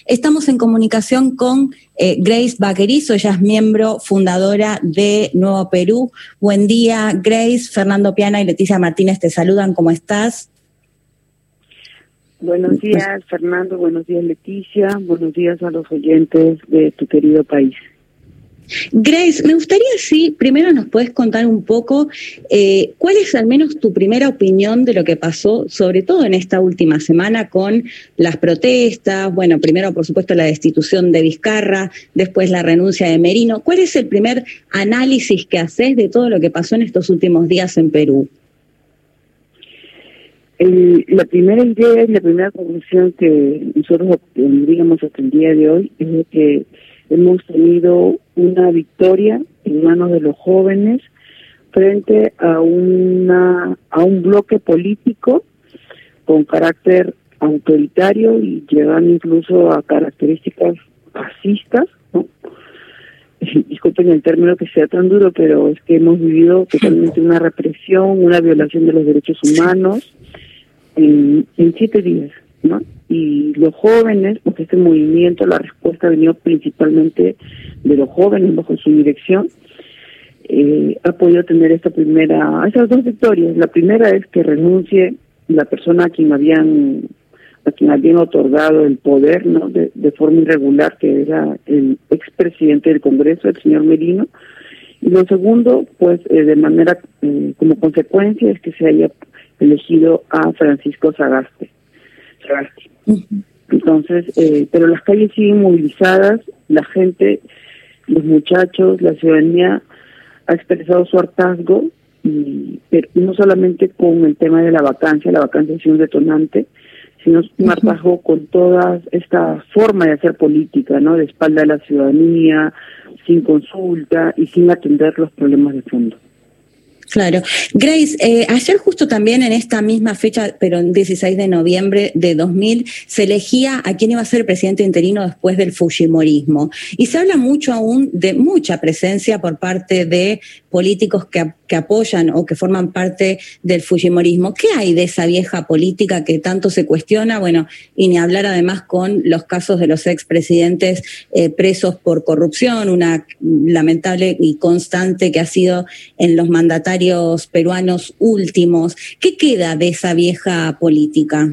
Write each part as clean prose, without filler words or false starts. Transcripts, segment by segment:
Estamos en comunicación con Grace Baquerizo, ella es miembro fundadora de Nuevo Perú. Buen día, Grace. Fernando Piana y Leticia Martínez te saludan. ¿Cómo estás? Buenos días, Fernando. Buenos días, Leticia. Buenos días a los oyentes de tu querido país. Grace, me gustaría si primero nos puedes contar un poco cuál es al menos tu primera opinión de lo que pasó, sobre todo en esta última semana con las protestas, bueno, primero por supuesto la destitución de Vizcarra, después la renuncia de Merino. ¿Cuál es el primer análisis que haces de todo lo que pasó en estos últimos días en Perú? La primera idea y la primera conclusión que nosotros obtendríamos hasta el día de hoy es que hemos tenido una victoria en manos de los jóvenes frente a un bloque político con carácter autoritario y llegando incluso a características fascistas, ¿no? Disculpen el término que sea tan duro, pero es que hemos vivido totalmente una represión, una violación de los derechos humanos en 7 días, ¿no? Y los jóvenes, porque este movimiento, la respuesta ha venido principalmente de los jóvenes bajo su dirección, ha podido tener esas dos victorias. La primera es que renuncie la persona a quien habían otorgado el poder, ¿no? de forma irregular, que era el expresidente del Congreso, el señor Merino. Y lo segundo, pues de manera como consecuencia, es que se haya elegido a Francisco Sagasti. Entonces, pero las calles siguen movilizadas, la gente, los muchachos, la ciudadanía ha expresado su hartazgo, pero no solamente con el tema de la vacancia ha sido un detonante, sino un hartazgo con toda esta forma de hacer política, ¿no? De espalda a la ciudadanía, sin consulta y sin atender los problemas de fondo. Claro. Grace, ayer justo también en esta misma fecha, pero el 16 de noviembre de 2000, se elegía a quién iba a ser el presidente interino después del fujimorismo. Y se habla mucho aún de mucha presencia por parte de políticos que apoyan o que forman parte del fujimorismo. ¿Qué hay de esa vieja política que tanto se cuestiona? Bueno, y ni hablar además con los casos de los expresidentes presos por corrupción, una lamentable y constante que ha sido en los mandatarios peruanos últimos. ¿Qué queda de esa vieja política?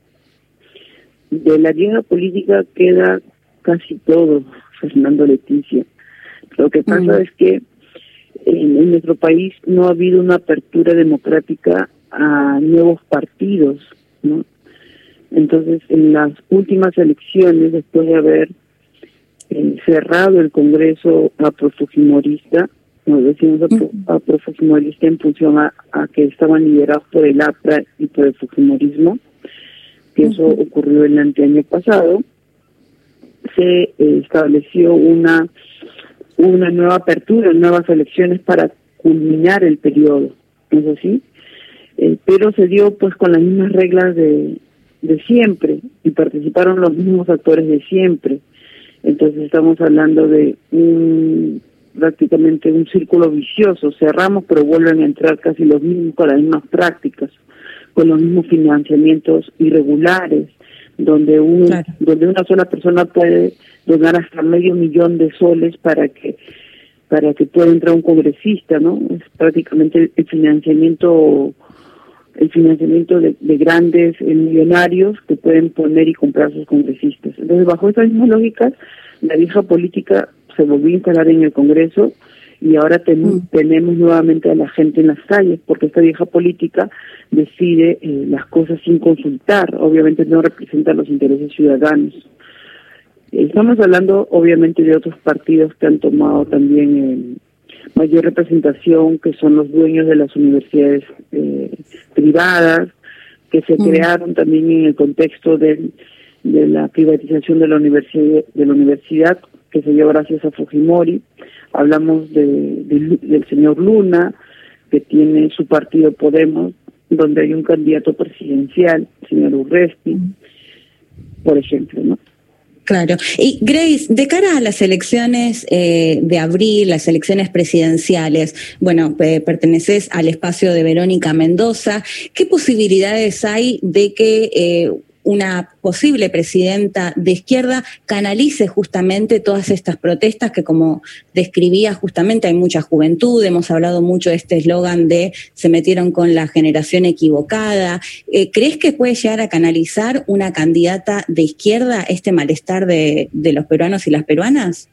De la vieja política queda casi todo, Fernando, Leticia. Lo que pasa es que en nuestro país no ha habido una apertura democrática a nuevos partidos, ¿no? Entonces, en las últimas elecciones, después de haber cerrado el Congreso afrofujimorista, nos decimos afrofujimorista en función a que estaban liderados por el APRA y por el fujimorismo, que eso ocurrió el anteaño pasado, se estableció una nueva apertura, nuevas elecciones para culminar el periodo, ¿no es así? Pero se dio pues con las mismas reglas de siempre y participaron los mismos actores de siempre. Entonces estamos hablando de prácticamente un círculo vicioso. Cerramos, pero vuelven a entrar casi los mismos con las mismas prácticas, con los mismos financiamientos irregulares, donde una sola persona puede donar hasta $500,000 de soles para que pueda entrar un congresista, ¿no? Es prácticamente el financiamiento de grandes millonarios que pueden poner y comprar sus congresistas. Entonces, bajo estas mismas lógicas, la vieja política se volvió a instalar en el Congreso y ahora tenemos nuevamente a la gente en las calles, porque esta vieja política decide las cosas sin consultar, obviamente no representa los intereses ciudadanos. Estamos hablando obviamente de otros partidos que han tomado también mayor representación, que son los dueños de las universidades privadas, que se crearon también en el contexto de la privatización de la universidad, que se dio gracias a Fujimori. Hablamos del señor Luna, que tiene su partido Podemos, donde hay un candidato presidencial, el señor Urresti, por ejemplo, ¿no? Claro. Y Grace, de cara a las elecciones de abril, las elecciones presidenciales, bueno, perteneces al espacio de Verónica Mendoza, ¿qué posibilidades hay de que una posible presidenta de izquierda canalice justamente todas estas protestas que, como describía, justamente hay mucha juventud, hemos hablado mucho de este eslogan de se metieron con la generación equivocada. ¿Crees que puede llegar a canalizar una candidata de izquierda este malestar de los peruanos y las peruanas?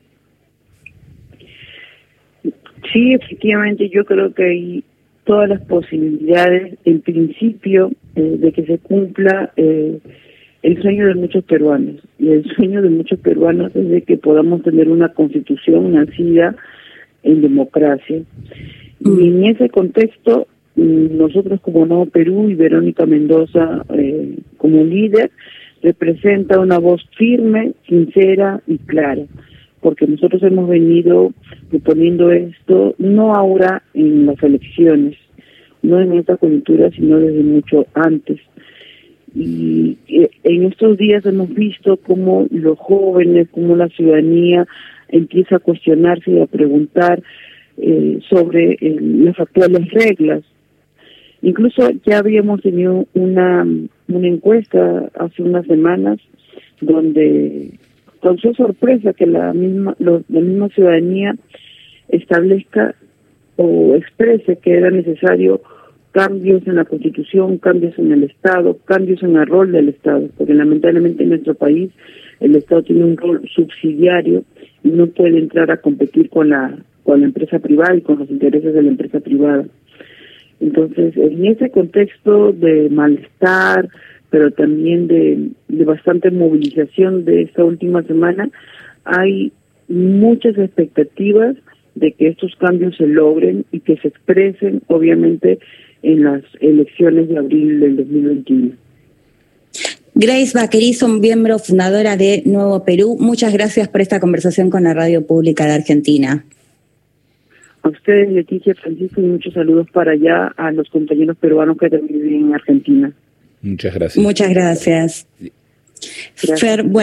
Sí, efectivamente, yo creo que hay todas las posibilidades, en principio, de que se cumpla el sueño de muchos peruanos. Y el sueño de muchos peruanos es de que podamos tener una constitución nacida en democracia. Y en ese contexto, nosotros como Nuevo Perú y Verónica Mendoza como líder, representa una voz firme, sincera y clara, porque nosotros hemos venido proponiendo esto no ahora en las elecciones, no en esta coyuntura, sino desde mucho antes. Y en estos días hemos visto cómo los jóvenes, cómo la ciudadanía empieza a cuestionarse y a preguntar sobre las actuales reglas. Incluso ya habíamos tenido una encuesta hace unas semanas donde causó sorpresa que la misma ciudadanía establezca o exprese que era necesario cambios en la Constitución, cambios en el Estado, cambios en el rol del Estado, porque lamentablemente en nuestro país el Estado tiene un rol subsidiario y no puede entrar a competir con la empresa privada y con los intereses de la empresa privada. Entonces, en ese contexto de malestar, pero también de bastante movilización de esta última semana, hay muchas expectativas de que estos cambios se logren y que se expresen, obviamente, en las elecciones de abril del 2021. Grace Vaquerizo, miembro fundadora de Nuevo Perú, muchas gracias por esta conversación con la Radio Pública de Argentina. A ustedes, Leticia, Francisco, y muchos saludos para allá a los compañeros peruanos que también viven en Argentina. Muchas gracias. Muchas gracias. Gracias. Fer,